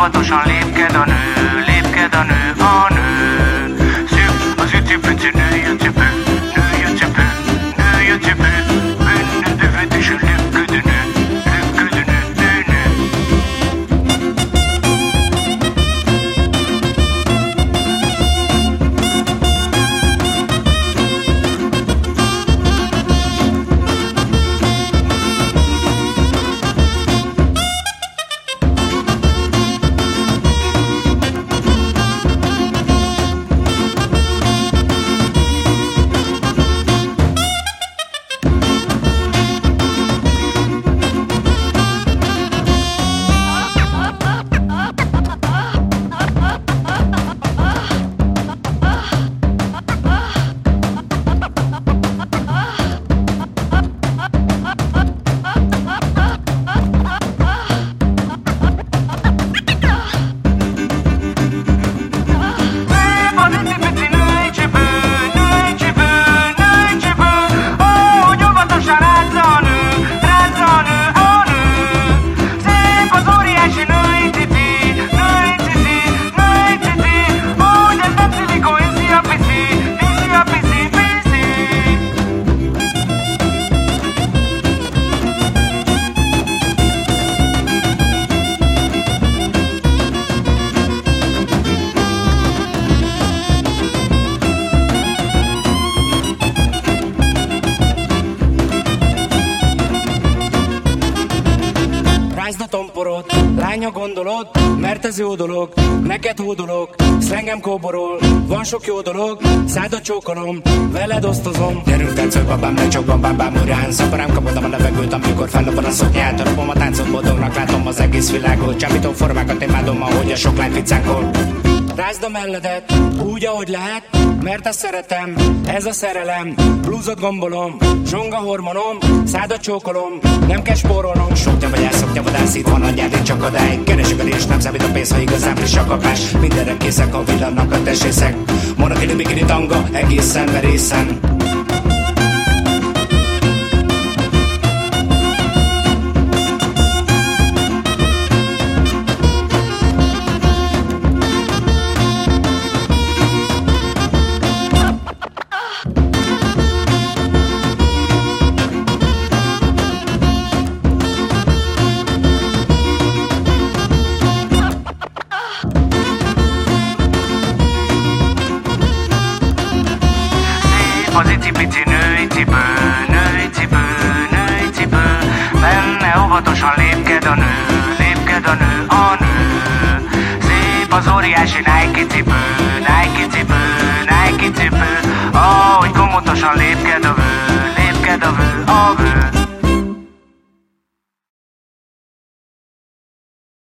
óvatosan lépked a nő, lépked a nő, a nő. Szűk az ütőpöcő, nőj a cipő, nőj a cipő, nőj a cipő. Benne dövedés a lépködő nő, lépködő nő, nő, nő. Rázd a tomporot, lánya gondolod, mert ez jó dolog, neked hódolok, szlengem kóborol, van sok jó dolog, szádat csókolom, veled osztozom. Gyerünk táncolj babám, ne csak bambám urán, szaporám kapodam a levegőt, amikor fellopod a szoknyát, robom a táncot, boldognak látom az egész világot, csábító formákat imádom, ahogy a sok lány ficánkol. Rázd a melledet, úgy ahogy lehet, mert ezt szeretem, ez a szerelem. Blúzot gombolom, zsonga hormonom, szádat csókolom, nem kell spórolnom. Sokja vagy elszokja vadász, itt van anyád, én csak odáig. Keresőkedés, nem számít a pénz, ha igazán friss a kapás. Mindenre készek, a villannak a testészek. Monokini, bikini, tanga, egészen merészen. Az icipici női cipő, női cipő, női cipő. Benne óvatosan lépked a nő, lépked a nő, a nő. Szép az óriási Nike cipő, Nike cipő,